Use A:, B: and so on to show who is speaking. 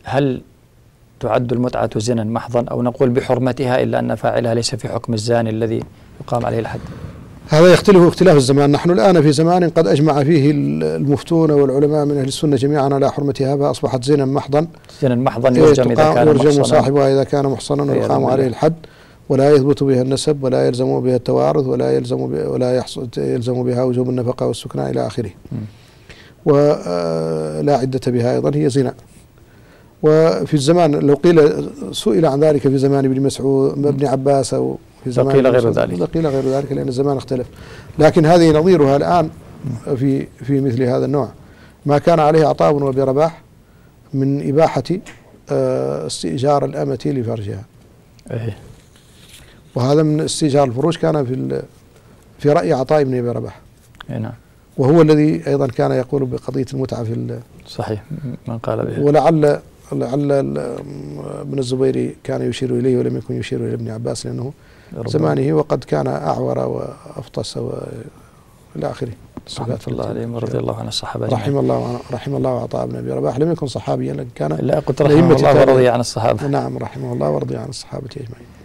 A: هل تعد المتعة زنا محضا أو نقول بحرمتها إلا أن فاعلها ليس في حكم الزاني الذي يقام عليه الحد؟
B: هذا يختلف اختلاف الزمان. نحن الآن في زمان قد أجمع فيه المفتون والعلماء من أهل السنة جميعا على حرمتها، فأصبحت زنا محضا.
A: زنا محضا يرجم إذا كان محصنا،
B: يرجم صاحبها إذا كان محصنا ويقام عليه الحد، ولا يثبت بها النسب ولا يلزم بها التوارث ولا يلزم بها وجوب النفقة والسكنى إلى آخره. ولا عدة بها أيضا، هي زنا. وفي الزمان لو قيل سئل عن ذلك في زمان ابن مسعود ابن عباس أو في زمان
A: لقيل غير ذلك،
B: لقيل غير ذلك لأن الزمان اختلف. لكن هذه نظيرها الآن في مثل هذا النوع ما كان عليه عطاء بن أبي رباح من إباحة استئجار الأمة لفرجها. وهذا من استئجار الفروج كان في رأي عطاء بن أبي رباح.
A: نعم.
B: وهو الذي أيضا كان يقول بقضية المتعة
A: صحيح، من قال بها.
B: ولعل ابن الزبير كان يشير إليه ولم يكن يشير إلى ابن عباس لأنه زمانه، وقد كان أعور وأفطس إلى آخره.
A: رحمة الله عليهم ورضي الله عن الصحابة
B: رحم الله عطاء بن أبي رباح. لم يكن صحابيا لكن كان،
A: لا قلت رحمه الله ورضي عن الصحابة.
B: نعم، رحمه الله ورضي عن الصحابة أجمعين.